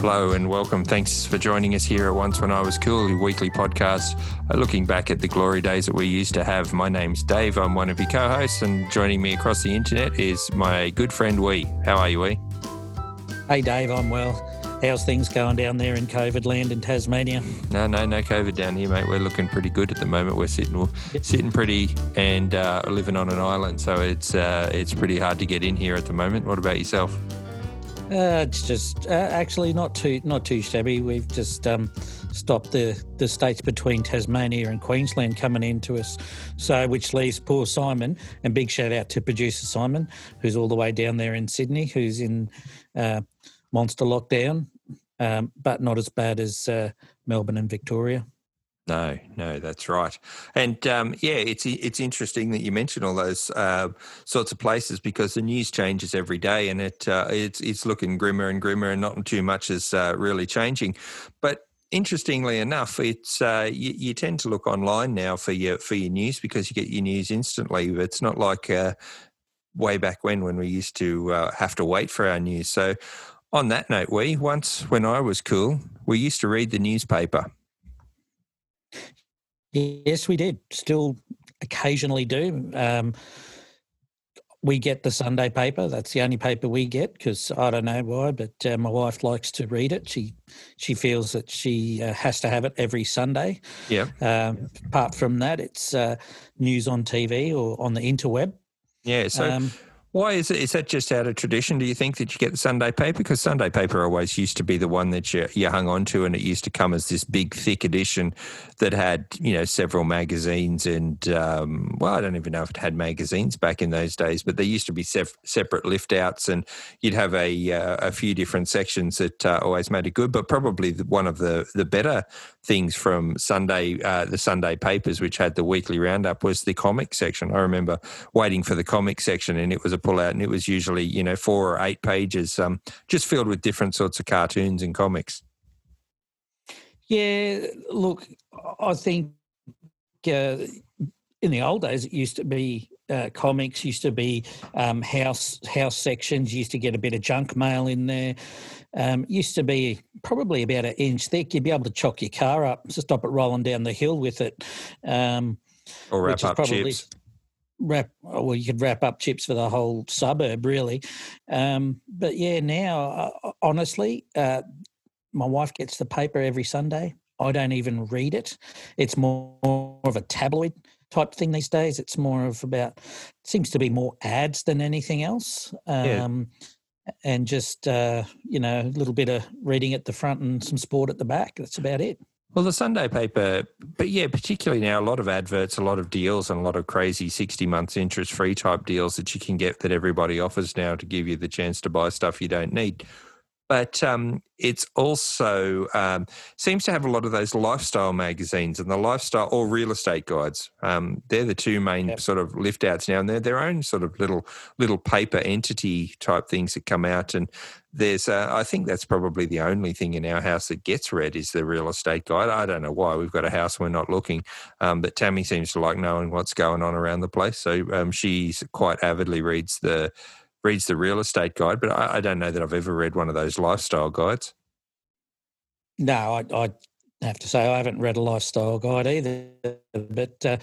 Hello and welcome. Thanks for joining us here at Once When I Was Cool, your weekly podcast, looking back at the glory days that we used to have. My name's Dave. I'm one of your co-hosts, and joining me across the internet is my good friend Wee. How are you, Wee? Hey, Dave. I'm well. How's things going down there in COVID land in Tasmania? No COVID down here, mate. We're looking pretty good at the moment. We're sitting pretty and living on an island, so it's pretty hard to get in here at the moment. What about yourself? It's just actually not too shabby. We've just stopped the states between Tasmania and Queensland coming into us, so which leaves poor Simon. And big shout out to producer Simon, who's all the way down there in Sydney, who's in monster lockdown, but not as bad as Melbourne and Victoria. No, that's right. And it's interesting that you mention all those sorts of places, because the news changes every day, and it's looking grimmer and grimmer, and not too much is really changing. But interestingly enough, it's you tend to look online now for your news, because you get your news instantly. It's not like way back when we used to have to wait for our news. So on that note, once when I was cool, we used to read the newspaper. Yes, we did. Still occasionally do. We get the Sunday paper. That's the only paper we get, because I don't know why, but my wife likes to read it. She feels that she has to have it every Sunday. Yeah. Apart from that, it's news on TV or on the interweb. Yeah. So why is it? Is that just out of tradition, do you think, that you get the Sunday paper? Because Sunday paper always used to be the one that you hung on to, and it used to come as this big, thick edition that had, several magazines and, I don't even know if it had magazines back in those days, but there used to be separate lift outs, and you'd have a few different sections that always made it good. But probably one of the better things from Sunday, the Sunday papers, which had the weekly roundup, was the comic section. I remember waiting for the comic section, and it was a pull out, and it was usually 4 or 8 pages, just filled with different sorts of cartoons and comics. Yeah, look, I think in the old days it used to be comics, used to be house sections, used to get a bit of junk mail in there. Used to be probably about an inch thick. You'd be able to chock your car up to stop it rolling down the hill with it. Or wrap up chips. You could wrap up chips for the whole suburb, really. But yeah, now, honestly, my wife gets the paper every Sunday. I don't even read it. It's more of a tabloid type thing these days. It's more of seems to be more ads than anything else. And just, a little bit of reading at the front and some sport at the back. That's about it. Well, the Sunday paper, but yeah, particularly now, a lot of adverts, a lot of deals, and a lot of crazy 60 months interest-free type deals that you can get, that everybody offers now to give you the chance to buy stuff you don't need. But it's also seems to have a lot of those lifestyle magazines and the lifestyle or real estate guides. They're the two main sort of lift outs now, and they're their own sort of little paper entity type things that come out. And there's I think that's probably the only thing in our house that gets read is the real estate guide. I don't know why. We've got a house, we're not looking, but Tammy seems to like knowing what's going on around the place. So she's quite avidly reads the real estate guide, but I don't know that I've ever read one of those lifestyle guides. No, I have to say I haven't read a lifestyle guide either. But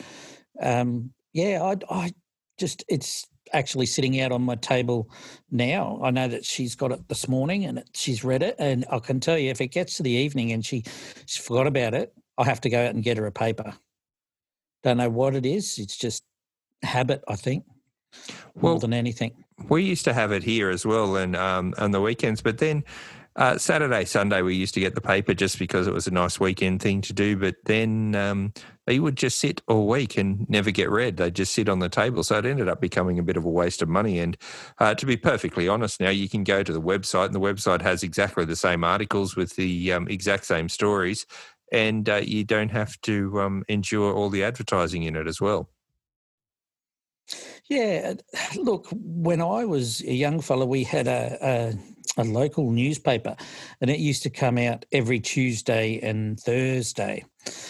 I just, it's actually sitting out on my table now. I know that she's got it this morning and she's read it, and I can tell you, if it gets to the evening and she forgot about it, I have to go out and get her a paper. Don't know what it is. It's just habit, I think, more than anything. We used to have it here as well, and on the weekends. But then Saturday, Sunday, we used to get the paper just because it was a nice weekend thing to do. But then they would just sit all week and never get read. They'd just sit on the table. So it ended up becoming a bit of a waste of money. And to be perfectly honest, now you can go to the website, and the website has exactly the same articles with the exact same stories, and you don't have to endure all the advertising in it as well. Yeah, look, when I was a young fella, we had a local newspaper, and it used to come out every Tuesday and Thursday.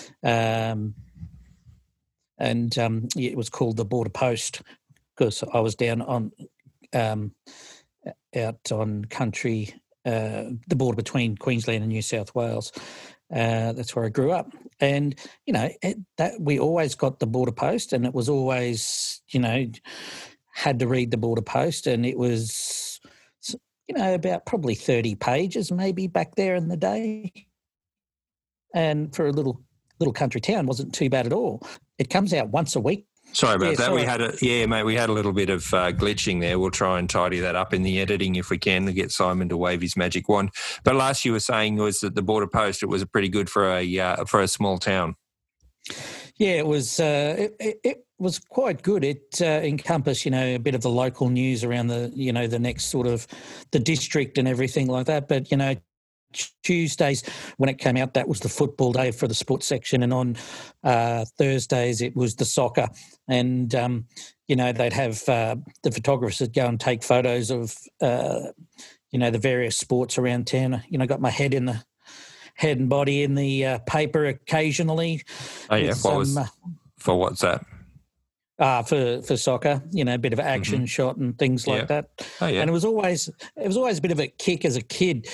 It was called the Border Post, because I was down on out on country the border between Queensland and New South Wales. That's where I grew up. And, that we always got the Border Post, and it was always, had to read the Border Post, and it was, about probably 30 pages maybe back there in the day. And for a little country town, wasn't too bad at all. It comes out once a week. Sorry about that. Sorry. We had a little bit of glitching there. We'll try and tidy that up in the editing if we can to get Simon to wave his magic wand. But last you were saying was that the Border Post, it was pretty good for a small town. Yeah, it was. It was quite good. It encompassed, a bit of the local news around the next sort of the district and everything like that. But Tuesdays when it came out, that was the football day for the sports section, and on Thursdays it was the soccer. And they'd have the photographers that go and take photos of the various sports around town. Got my head and body in the paper occasionally. Oh yeah, for what's that? For soccer, a bit of action shot and things like that. Oh, yeah. And it was always a bit of a kick as a kid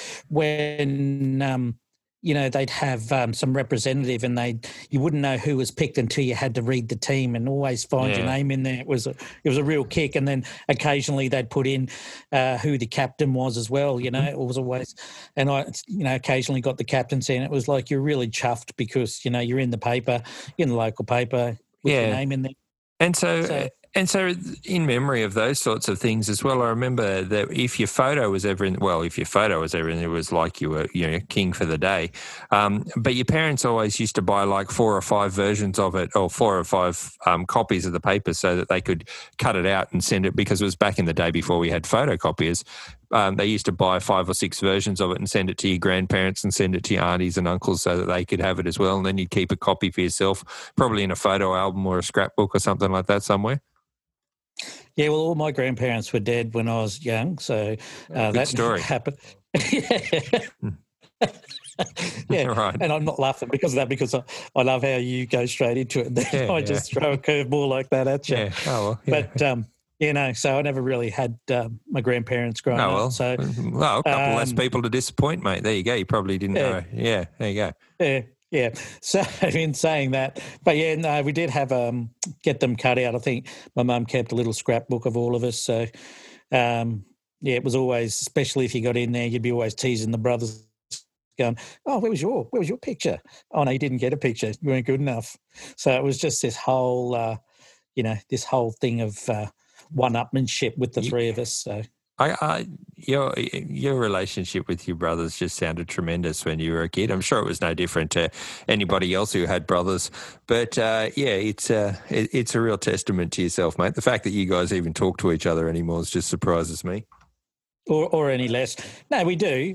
when they'd have some representative, and you wouldn't know who was picked until you had to read the team and always find your name in there. It was a real kick. And then occasionally they'd put in who the captain was as well. It was always, and I occasionally got the captaincy, and it was like you're really chuffed because you're in the paper, in the local paper with your name in there. And so, in memory of those sorts of things as well, I remember that if your photo was ever in, it was like you were, king for the day. But your parents always used to buy like 4 or 5 versions of it, or 4 or 5 copies of the paper, so that they could cut it out and send it, because it was back in the day before we had photocopiers. They used to buy 5 or 6 versions of it and send it to your grandparents and send it to your aunties and uncles so that they could have it as well. And then you'd keep a copy for yourself, probably in a photo album or a scrapbook or something like that somewhere. Yeah, well, all my grandparents were dead when I was young, so that story. Happened. Yeah, right. And I'm not laughing because of that, because I love how you go straight into it. Then I just throw a curveball like that at you. Yeah. Oh, well, yeah. But so I never really had my grandparents growing up. So, a couple less people to disappoint, mate. There you go. You probably didn't know. Yeah, there you go. Yeah. So in saying that, but we did have get them cut out. I think my mum kept a little scrapbook of all of us. So it was always, especially if you got in there, you'd be always teasing the brothers, going, "Oh, where was your picture? Oh no, you didn't get a picture. You weren't good enough." So it was just this whole this whole thing of one-upmanship with the three of us. So. Your relationship with your brothers just sounded tremendous when you were a kid. I'm sure it was no different to anybody else who had brothers. But it's a real testament to yourself, mate. The fact that you guys even talk to each other anymore just surprises me. Or any less. No, we do.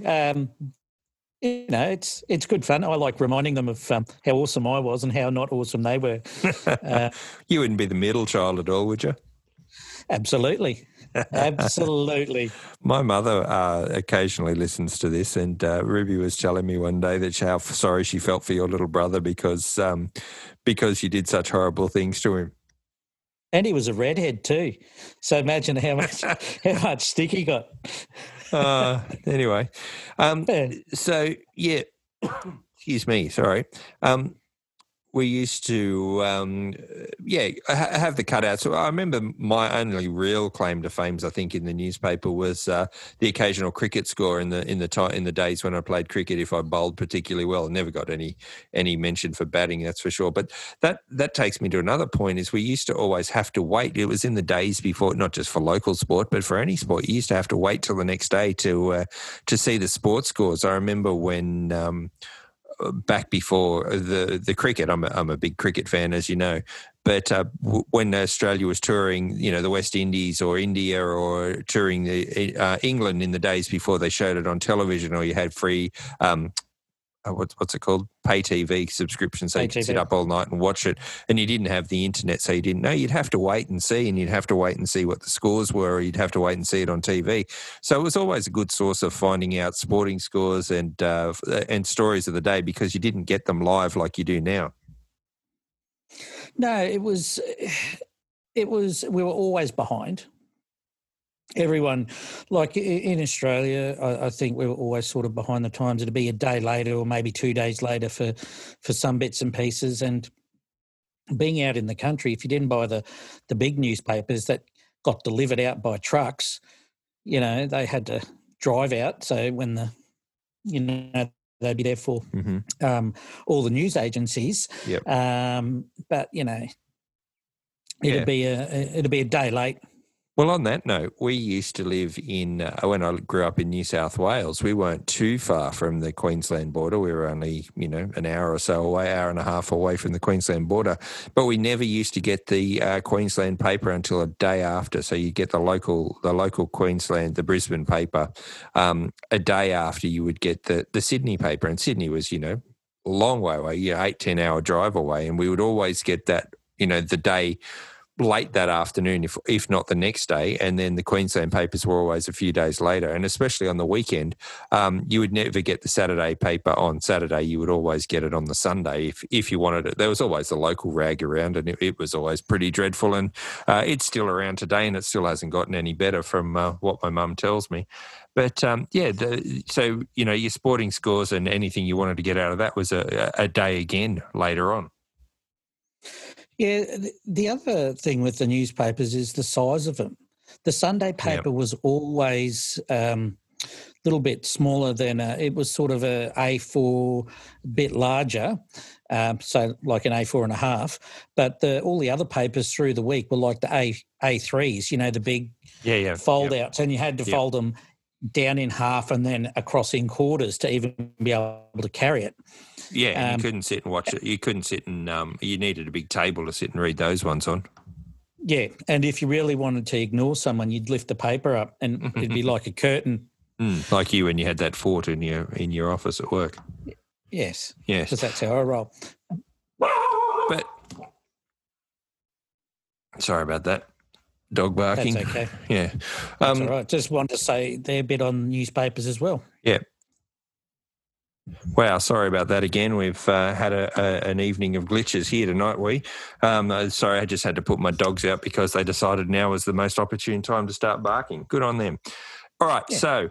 It's good fun. I like reminding them of how awesome I was and how not awesome they were. You wouldn't be the middle child at all, would you? Absolutely. Absolutely. My mother occasionally listens to this, and Ruby was telling me one day that how sorry she felt for your little brother because you did such horrible things to him. And he was a redhead too. So imagine how much stick he got. Anyway. So, yeah, excuse me, sorry. We used to, have the cutouts. So I remember my only real claim to fame, I think, in the newspaper was the occasional cricket score in the days when I played cricket. If I bowled particularly well, I never got any mention for batting, that's for sure. But that takes me to another point: is we used to always have to wait. It was in the days before, not just for local sport, but for any sport, you used to have to wait till the next day to see the sports scores. I remember when. Back before the cricket, I'm a big cricket fan, as you know. But when Australia was touring, the West Indies or India, or touring England in the days before they showed it on television, or you had free, what's it called? Pay TV subscription, so you could sit up all night and watch it. And you didn't have the internet, so you didn't know. You'd have to wait and see, and you'd have to wait and see what the scores were, or you'd have to wait and see it on TV. So it was always a good source of finding out sporting scores and stories of the day, because you didn't get them live like you do now. No, it was we were always behind. everyone, like in Australia, I think we were always sort of behind the times. It'd be a day later or maybe 2 days later for some bits and pieces. And being out in the country, if you didn't buy the big newspapers that got delivered out by trucks, they had to drive out. So when they'd be there for all the news agencies. Yep. But it'd be a day late. Well, on that note, we used to live in, when I grew up in New South Wales, we weren't too far from the Queensland border. We were only, an hour or so away, hour and a half away from the Queensland border. But we never used to get the Queensland paper until a day after. So you get the local Queensland, the Brisbane paper, a day after you would get the Sydney paper. And Sydney was, a long way away, 8-10 hour drive away. And we would always get that, the day late that afternoon, if not the next day, and then the Queensland papers were always a few days later. And especially on the weekend, you would never get the Saturday paper on Saturday. You would always get it on the Sunday if you wanted it. There was always a local rag around, and it was always pretty dreadful. And it's still around today, and it still hasn't gotten any better from what my mum tells me. But, so, your sporting scores and anything you wanted to get out of that was a day again later on. Yeah, the other thing with the newspapers is the size of them. The Sunday paper was always a little bit smaller than it was sort of a A4, a bit larger, so like an A4 and a half. But all the other papers through the week were like the A3s, the big fold-outs, and you had to fold them down in half and then across in quarters to even be able to carry it. Yeah, and you couldn't sit and watch it. You couldn't sit and you needed a big table to sit and read those ones on. Yeah, and if you really wanted to ignore someone, you'd lift the paper up and it'd be like a curtain. Like you when you had that fort in your office at work. Yes. Yes. Because that's how I roll. But sorry about that. Dog barking. That's okay. Yeah. That's all right. Just wanted to say they're a bit on newspapers as well. Yeah. Wow, sorry about that again. We've had an evening of glitches here tonight, sorry, I just had to put my dogs out because they decided now was the most opportune time to start barking. Good on them. All right, so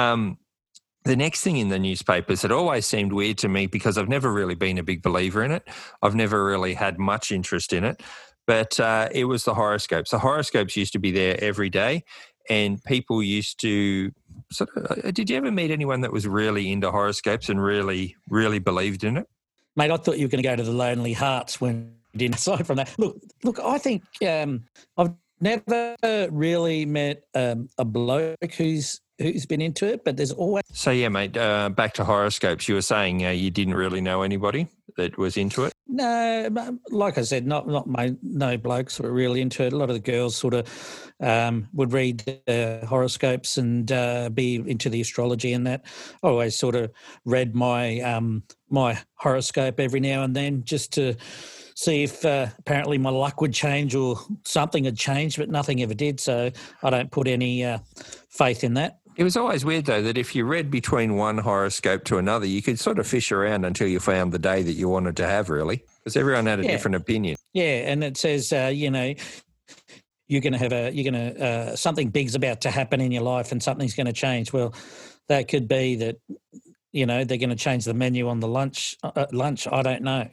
the next thing in the newspapers, it always seemed weird to me because I've never really been a big believer in it. I've never really had much interest in it, but it was the horoscopes. The horoscopes used to be there every day. And people used to did you ever meet anyone that was really into horoscopes and really, really believed in it? Mate, I thought you were going to go to the Lonely Hearts when you didn't. Aside from that, look, I think I've never really met a bloke who's been into it, but there's always... So, yeah, mate, back to horoscopes. You were saying you didn't really know anybody that was into it? No, like I said, no blokes were really into it. A lot of the girls sort of would read horoscopes and be into the astrology and that. I always sort of read my my horoscope every now and then just to see if apparently my luck would change or something had changed, but nothing ever did. So I don't put any faith in that. It was always weird, though, that if you read between one horoscope to another, you could sort of fish around until you found the day that you wanted to have, really, because everyone had a different opinion. Yeah, and it says, you're going to have something big's about to happen in your life and something's going to change. Well, that could be that, they're going to change the menu on the lunch. I don't know.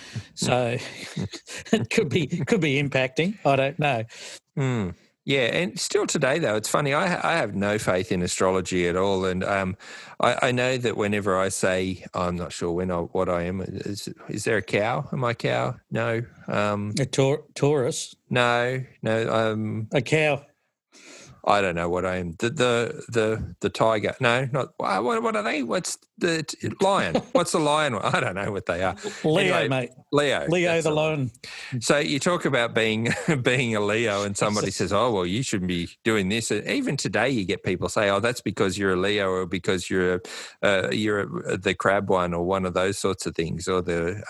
So it could be impacting. I don't know. Mm. Yeah, and still today, though, it's funny. I have no faith in astrology at all, and I know that whenever I say I'm not sure what I am, is there a cow? Am I a cow? No. A Taurus? No. A cow. I don't know what I am. The tiger? No, not. What are they? What's the lion? What's the lion? I don't know what they are. Leo, anyway, mate. Leo the lion. So you talk about being a Leo, and somebody says, "Oh, well, you shouldn't be doing this." Even today, you get people say, "Oh, that's because you're a Leo, or because you're the crab one, or one of those sorts of things, or the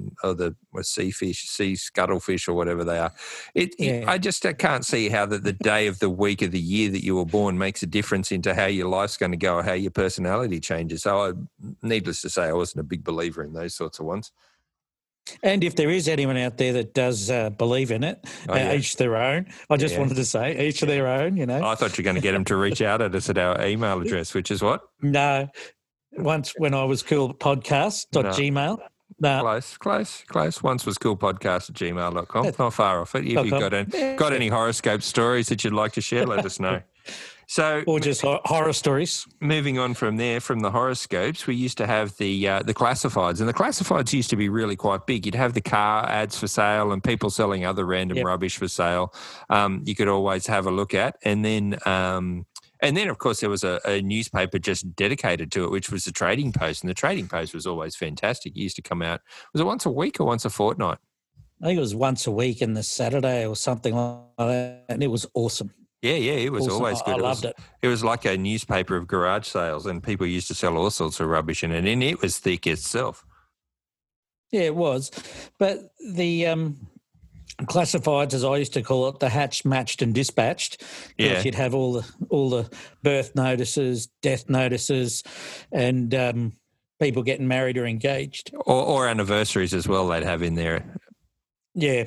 sea scuttlefish, or whatever they are." I just can't see how the day of the week of the year that you were born makes a difference into how your life's going to go or how your personality changes. So needless to say, I wasn't a big believer in those sorts of ones. And if there is anyone out there that does believe in it, each their own. I just wanted to say, each of their own, you know. I thought you were going to get them to reach out at us at our email address, which is what? No. Once when I was coolpodcast.gmail. No. Close. Once was coolpodcast@gmail.com. Not far off it. If you've got any horoscope stories that you'd like to share, let us know. So, or just horror stories. Moving on from there, from the horoscopes, we used to have the classifieds, and the classifieds used to be really quite big. You'd have the car ads for sale and people selling other random rubbish for sale. You could always have a look at, and then of course there was a newspaper just dedicated to it, which was the Trading Post, and the Trading Post was always fantastic. It used to come out. Was it once a week or once a fortnight? I think it was once a week in the Saturday or something like that, and it was awesome. Yeah, it was always good. I loved it. It was like a newspaper of garage sales, and people used to sell all sorts of rubbish in it, and it was thick itself. Yeah, it was. But the classifieds, as I used to call it, the hatched, matched and dispatched, because you'd have all the birth notices, death notices, and people getting married or engaged. Or anniversaries as well they'd have in there. Yeah.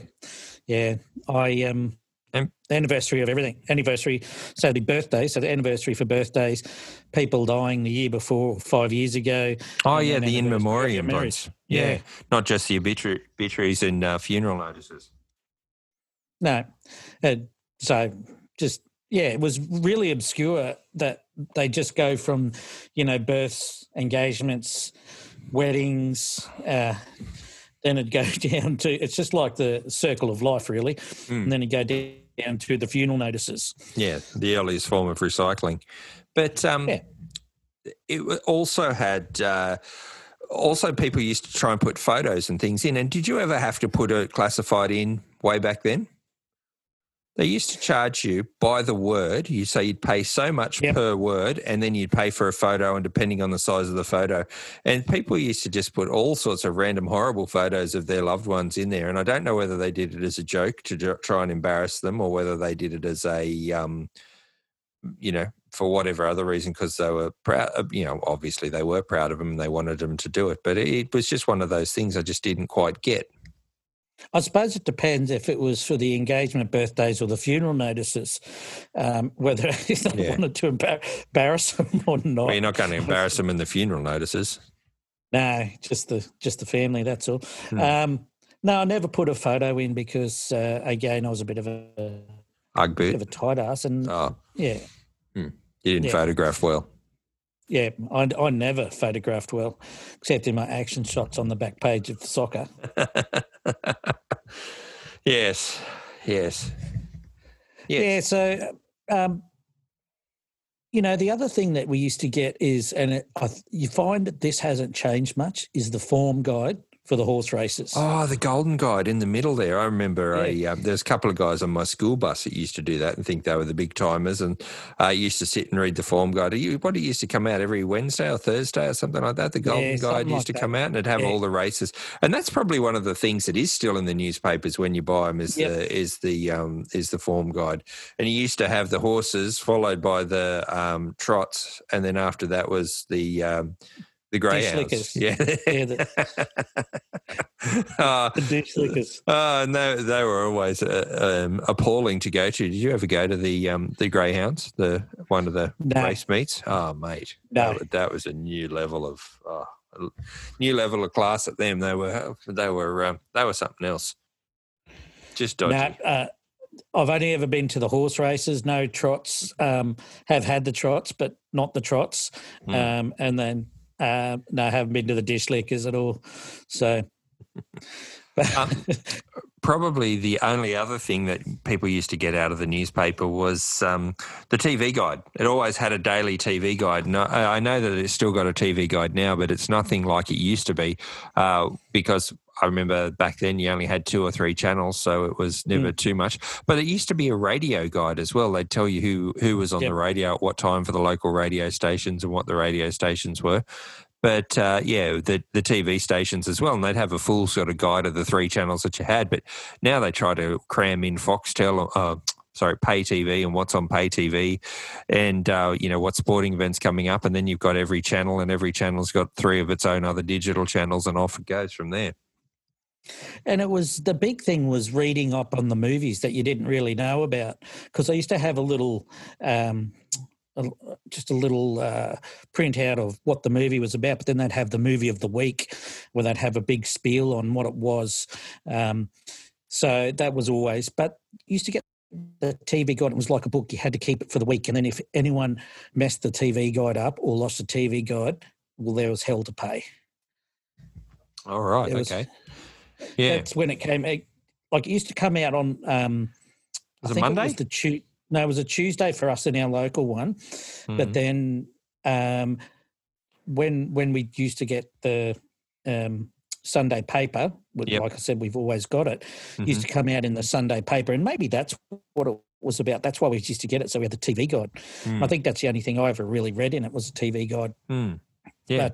The anniversary of everything. So the anniversary for birthdays, people dying the year before, 5 years ago. Oh, yeah, the in memoriam ones. Yeah, not just the obituaries and funeral notices. No. So just, it was really obscure that they just go from, births, engagements, weddings, then it'd go down to, it's just like the circle of life, really. And then it'd go down to the funeral notices. Yeah, the earliest form of recycling. But it also had, also people used to try and put photos and things in. And did you ever have to put a classified in way back then? They used to charge you by the word. You'd pay so much per word, and then you'd pay for a photo, and depending on the size of the photo. And people used to just put all sorts of random horrible photos of their loved ones in there. And I don't know whether they did it as a joke to try and embarrass them, or whether they did it as a, for whatever other reason, because they were proud. Obviously they were proud of them and they wanted them to do it. But it was just one of those things I just didn't quite get. I suppose it depends if it was for the engagement, birthdays, or the funeral notices, whether they wanted to embarrass them or not. Well, you're not going to embarrass them in the funeral notices. No, just the family. That's all. No, I never put a photo in because, again, I was a bit of a tight ass, and you didn't photograph well. Yeah, I never photographed well, except in my action shots on the back page of the Soccer. Yes. Yeah, so, the other thing that we used to get is, and you find that this hasn't changed much, is the form guide for the horse races. Oh, the golden guide in the middle there. I remember there's a couple of guys on my school bus that used to do that and think they were the big timers, and used to sit and read the form guide. It used to come out every Wednesday or Thursday or something like that. The golden guide used to come out, and it'd have all the races. And that's probably one of the things that is still in the newspapers when you buy them is the form guide. And you used to have the horses followed by the trots, and then after that was the greyhounds. The dish lickers. And they were always appalling to go to. Did you ever go to the greyhounds, one of the race meets? Oh, mate, no. That was a new level of class at them. They were something else. Just dodgy. No, I've only ever been to the horse races. No trots. Have had the trots, but not the trots. And then. No, I haven't been to the dish lickers at all. So, probably the only other thing that people used to get out of the newspaper was the TV guide. It always had a daily TV guide. And I know that it's still got a TV guide now, but it's nothing like it used to be because I remember back then you only had 2 or 3 channels, so it was never too much. But it used to be a radio guide as well. They'd tell you who was on the radio at what time for the local radio stations and what the radio stations were. But, the TV stations as well, and they'd have a full sort of guide of the 3 channels that you had. But now they try to cram in Foxtel, pay TV and what's on pay TV and, what sporting events coming up. And then you've got every channel, and every channel's got 3 of its own other digital channels, and off it goes from there. And it was the big thing was reading up on the movies that you didn't really know about, because I used to have a little a, just a little printout of what the movie was about, but then they'd have the movie of the week where they'd have a big spiel on what it was. So that was always, but you used to get the TV guide. It was like a book. You had to keep it for the week. And then if anyone messed the TV guide up or lost the TV guide, well, there was hell to pay. All right. Okay. Yeah. That's when it came. Like it used to come out on. Was it Monday? It was a Tuesday for us in our local one. Mm-hmm. But then when we used to get the Sunday paper, like I said, we've always got it, used to come out in the Sunday paper, and maybe that's what it was about. That's why we used to get it, so we had the TV guide. I think that's the only thing I ever really read in it was the TV guide. Yeah.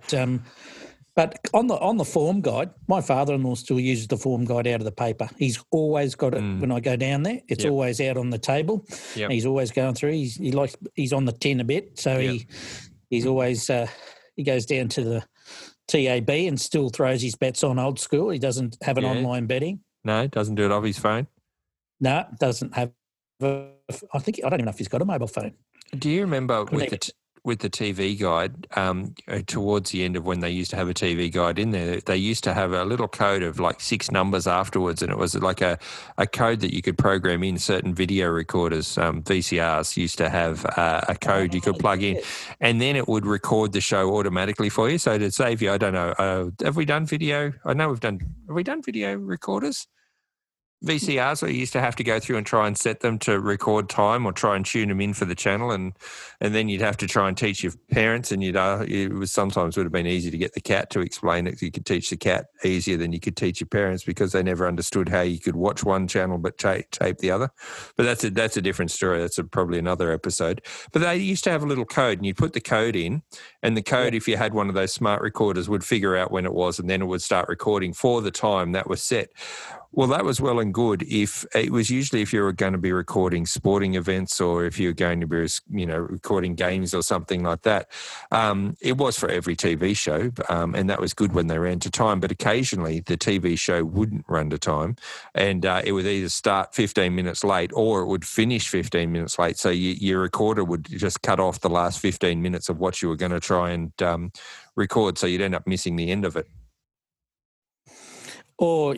But on the form guide, my father-in-law still uses the form guide out of the paper. He's always got it when I go down there. It's always out on the table. Yep. He's always going through. He's on the tin a bit, so he's always he goes down to the TAB and still throws his bets on old school. He doesn't have an online betting. No, doesn't do it off his phone. No, doesn't have. I don't even know if he's got a mobile phone. Do you remember with the TV guide, towards the end of when they used to have a TV guide in there, they used to have a little code of like 6 numbers afterwards, and it was like a code that you could program in certain video recorders. VCRs used to have a code you could plug in, and then it would record the show automatically for you. So to save you, I don't know, have we done video? I know have we done video recorders? VCRs where you used to have to go through and try and set them to record time or try and tune them in for the channel, and then you'd have to try and teach your parents, and it was sometimes would have been easy to get the cat to explain it. You could teach the cat easier than you could teach your parents because they never understood how you could watch one channel but tape the other. But that's a different story. That's probably another episode. But they used to have a little code, and you'd put the code in, and the code, if you had one of those smart recorders, would figure out when it was, and then it would start recording for the time that was set. Well, that was well and good. If it was usually if you were going to be recording sporting events or if you were going to be, recording games or something like that. It was for every TV show, and that was good when they ran to time. But occasionally the TV show wouldn't run to time, and it would either start 15 minutes late or it would finish 15 minutes late. So your recorder would just cut off the last 15 minutes of what you were going to try and record, so you'd end up missing the end of it. Or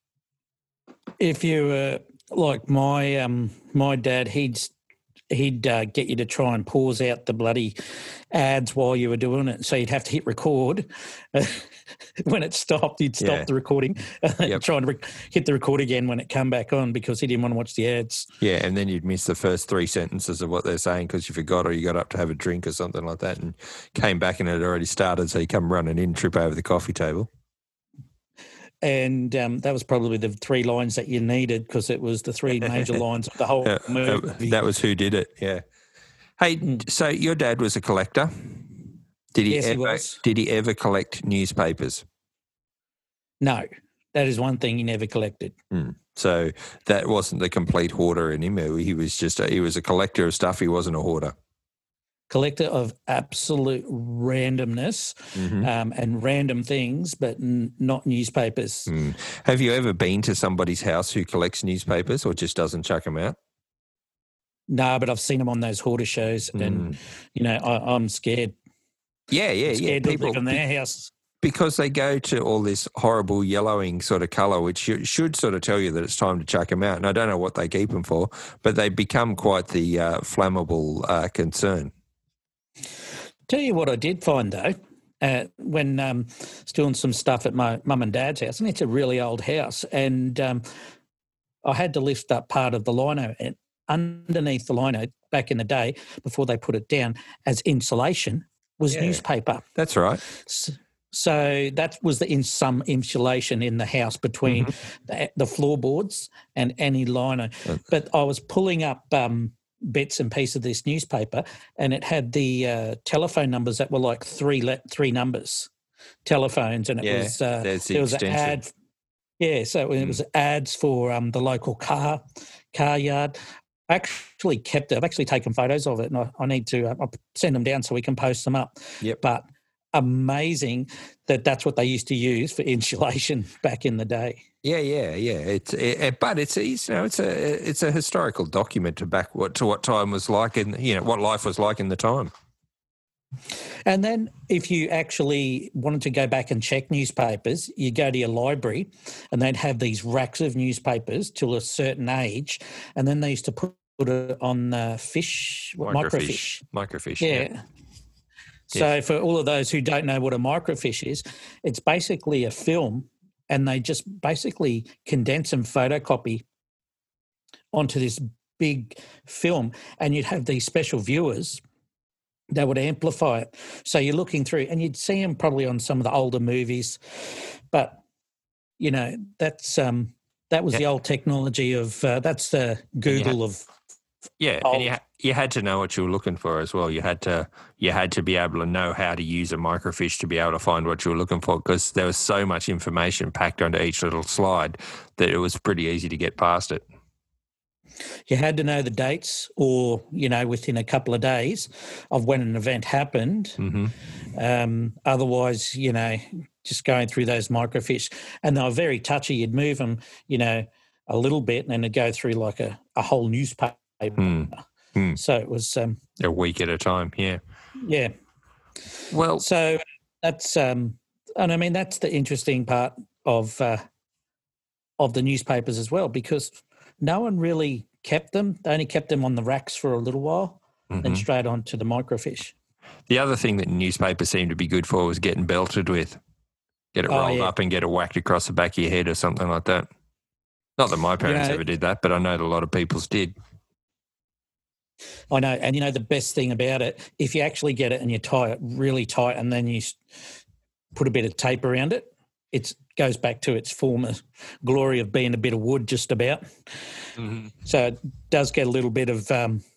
if you like my dad, he'd get you to try and pause out the bloody ads while you were doing it. So you'd have to hit record. When it stopped, you'd stop the recording, try and hit the record again when it come back on because he didn't want to watch the ads. Yeah, and then you'd miss the first 3 sentences of what they're saying because you forgot or you got up to have a drink or something like that and came back and it had already started, so you come running in, trip over the coffee table. And that was probably the 3 lines that you needed because it was the 3 major lines of the whole movie. That was who did it, yeah. Hey, so your dad was a collector. Yes, he was. Did he ever collect newspapers? No, that is one thing he never collected. So that wasn't the complete hoarder in him. He was just he was a collector of stuff. He wasn't a hoarder. Collector of absolute randomness and random things, but not newspapers. Have you ever been to somebody's house who collects newspapers or just doesn't chuck them out? No, but I've seen them on those hoarder shows and, I'm scared. Yeah. Scared to live in their house. Because they go to all this horrible yellowing sort of colour, which should sort of tell you that it's time to chuck them out. And I don't know what they keep them for, but they become quite the flammable concern. Tell you what I did find, though, when I was doing some stuff at my mum and dad's house, and it's a really old house, and I had to lift up part of the lino, and underneath the lino back in the day, before they put it down as insulation, was newspaper. That's right. So that was some insulation in the house between the floorboards and any lino. But I was pulling up bits and pieces of this newspaper, and it had the telephone numbers that were like three numbers, telephones, and it was there was an ad. Yeah, so it was ads for the local car yard. I actually kept it. I've actually taken photos of it, and I need to I'll send them down so we can post them up. Yep. But amazing that that's what they used to use for insulation back in the day. Yeah. But it's a historical document to back to what time was like and what life was like in the time. And then if you actually wanted to go back and check newspapers, you go to your library and they'd have these racks of newspapers till a certain age, and then they used to put it on microfiche. Microfiche. Yeah. So for all of those who don't know what a microfiche is, it's basically a film, and they just basically condense and photocopy onto this big film, and you'd have these special viewers that would amplify it. So you're looking through, and you'd see them probably on some of the older movies, but that's that was the old technology of that's the Google of. Yeah, and you had to know what you were looking for as well. You had to be able to know how to use a microfiche to be able to find what you were looking for, because there was so much information packed onto each little slide that it was pretty easy to get past it. You had to know the dates, or within a couple of days of when an event happened. Mm-hmm. Otherwise, just going through those microfiche, and they were very touchy. You'd move them, a little bit, and then it'd go through like a whole newspaper. So it was a week at a time. Yeah. Well, so that's and I mean that's the interesting part of the newspapers as well, because no one really kept them. They only kept them on the racks for a little while, then straight on to the microfiche. The other thing that newspapers seemed to be good for was getting belted with. Get it rolled up and get it whacked across the back of your head or something like that. Not that my parents ever did that, but I know that a lot of people's did. I know. And the best thing about it, if you actually get it and you tie it really tight and then you put a bit of tape around it, it goes back to its former glory of being a bit of wood just about. Mm-hmm. So it does get a little bit of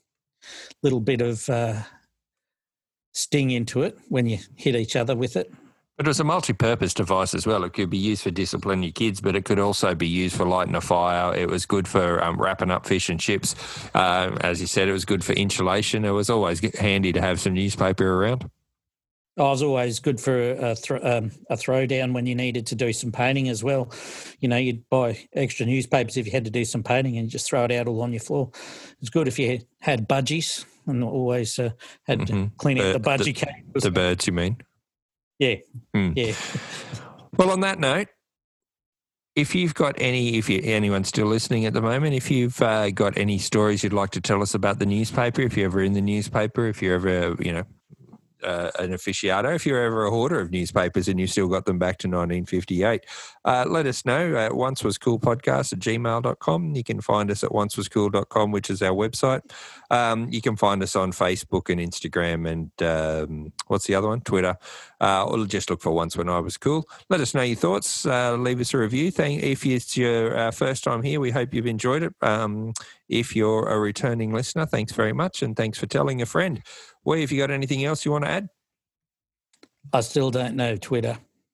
sting into it when you hit each other with it. But it was a multi-purpose device as well. It could be used for disciplining your kids, but it could also be used for lighting a fire. It was good for wrapping up fish and chips. As you said, it was good for insulation. It was always handy to have some newspaper around. It was always good for a throwdown when you needed to do some painting as well. You'd buy extra newspapers if you had to do some painting and just throw it out all on your floor. It's good if you had budgies and always had to clean up the budgie cages. The birds, you mean? Yeah, yeah. Well, on that note, if anyone's still listening at the moment, if you've got any stories you'd like to tell us about the newspaper, if you're ever in the newspaper, if you're ever, an aficionado, if you're ever a hoarder of newspapers and you've still got them back to 1958, let us know at oncewascoolpodcast@gmail.com. You can find us at oncewascool.com, which is our website. You can find us on Facebook and Instagram and what's the other one? Twitter. Or just look for Once When I Was Cool. Let us know your thoughts. Leave us a review. If it's your first time here, we hope you've enjoyed it. If you're a returning listener, thanks very much, and thanks for telling a friend. Wee, have you got anything else you want to add? I still don't know Twitter.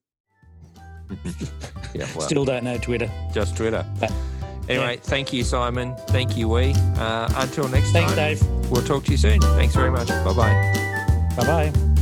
Still don't know Twitter. Just Twitter. Anyway, Thank you, Simon. Thank you, Wee. Until next time. Thanks, Dave. We'll talk to you soon. Thanks very much. Bye-bye. Bye-bye.